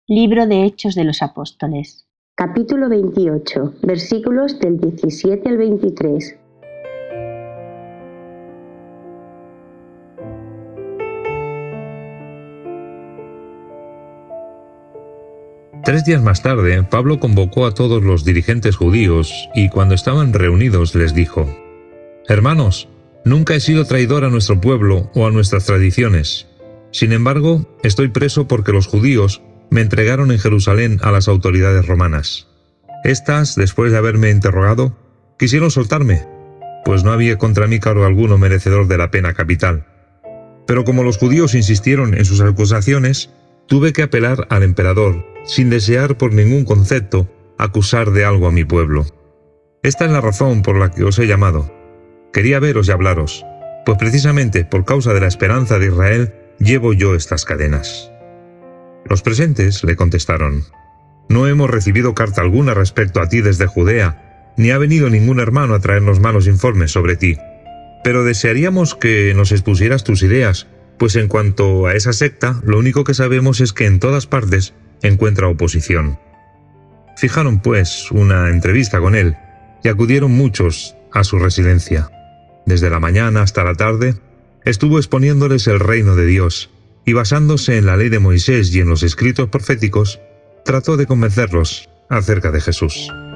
Libro de Hechos de los Apóstoles. Capítulo 28, versículos del 17 al 23. Tres días más tarde, Pablo convocó a todos los dirigentes judíos y cuando estaban reunidos les dijo: «Hermanos, nunca he sido traidor a nuestro pueblo o a nuestras tradiciones. Sin embargo, estoy preso porque los judíos me entregaron en Jerusalén a las autoridades romanas. Estas, después de haberme interrogado, quisieron soltarme, pues no había contra mí cargo alguno merecedor de la pena capital. Pero como los judíos insistieron en sus acusaciones, tuve que apelar al emperador, sin desear por ningún concepto acusar de algo a mi pueblo. Esta es la razón por la que os he llamado. Quería veros y hablaros, pues precisamente por causa de la esperanza de Israel llevo yo estas cadenas». Los presentes le contestaron: «No hemos recibido carta alguna respecto a ti desde Judea, ni ha venido ningún hermano a traernos malos informes sobre ti. Pero desearíamos que nos expusieras tus ideas, pues en cuanto a esa secta, lo único que sabemos es que en todas partes encuentra oposición». Fijaron pues una entrevista con él, y acudieron muchos a su residencia. Desde la mañana hasta la tarde, estuvo exponiéndoles el reino de Dios, y basándose en la ley de Moisés y en los escritos proféticos, trató de convencerlos acerca de Jesús.